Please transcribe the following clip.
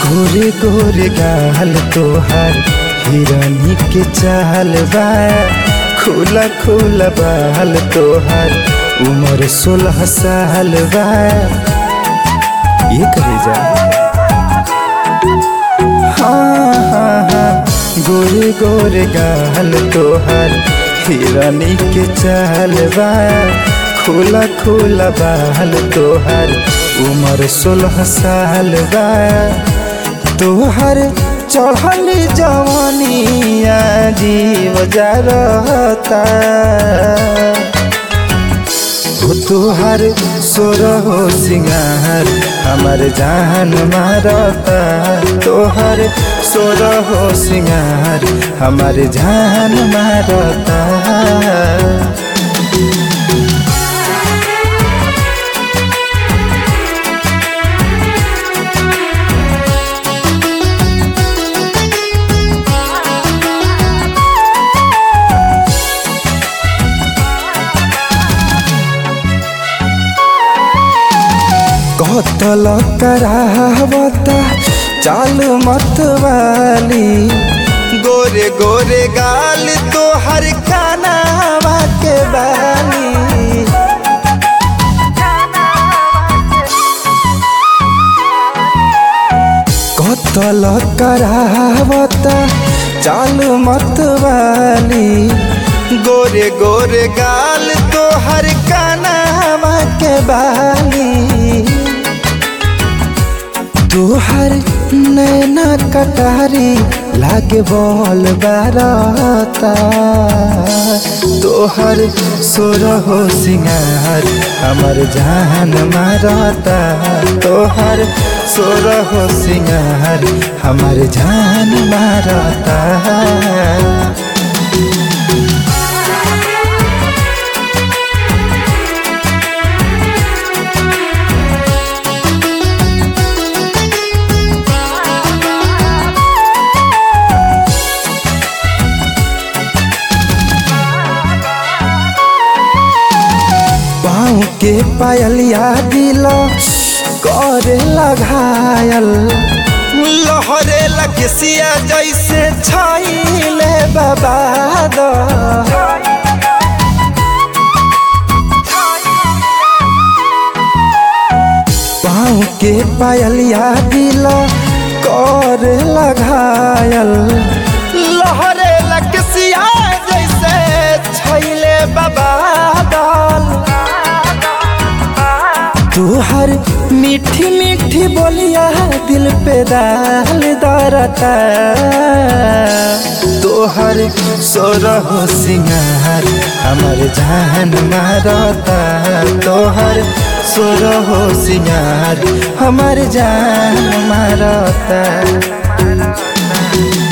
गोरे गोरे गाल तोहार हिरनी के चाल बा, खुला खुला बाल तोहार उम्र 16 साल बा। ये करे जा हाँ, गोरे गोरे गाल तोहार हिरनी के चाल बा, खुला खुला बाल तोहार उम्र 16 साल बा। तोहर चढ़ल जवानिया जीव जरता, तोहर सोरहो सिंगार हमर जान मारता, तोहर सोरहो सिंगार हमर जान मारता। कतल करावता चाल मत वाली, गोरे गोरे गाल तोहर कानावा के बाली। कतल करावता चाल मत वाली, गोरे गोरे गाल तोहर कानावा के बाली। तोहर नैना कटारी लागे बोल बारता, तोहर सोरहो सिंगार हमर जान मारता, तोहर सोरहो सिंगार हमर जान मारता। के पायलिया दिल करे घायल, लहरे लकसिया जैसे छाइले बबाद। पाँव के पायलिया दिल करे घायल, लहरे लकसिया जैसे छाइले बबादल। तोहर मीठी मीठी बोलिया दिल पे दाल दरता, तोहर सोरहो सिंगार हमर जान मारता, तोहर सोरहो सिंगार हमर जान मारता।